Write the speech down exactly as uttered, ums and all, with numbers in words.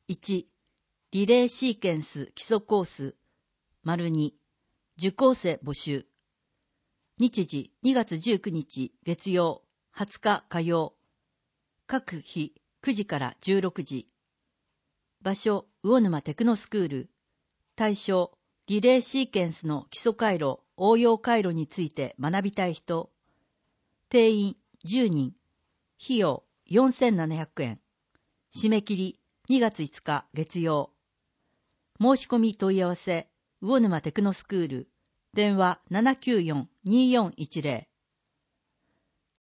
いち、リレーシーケンス基礎コース。に、受講生募集。日時にがつじゅうくにち月曜、はつか火曜。各日くじからじゅうろくじ。場所、魚沼テクノスクール。対象、リレーシーケンスの基礎回路、応用回路について学びたい人。定員じゅうにん。費用よんせんななひゃくえん。締め切りにがついつか月曜。申し込み問い合わせ、魚沼テクノスクール。電話 ななきゅうよん にーよんいちゼロ。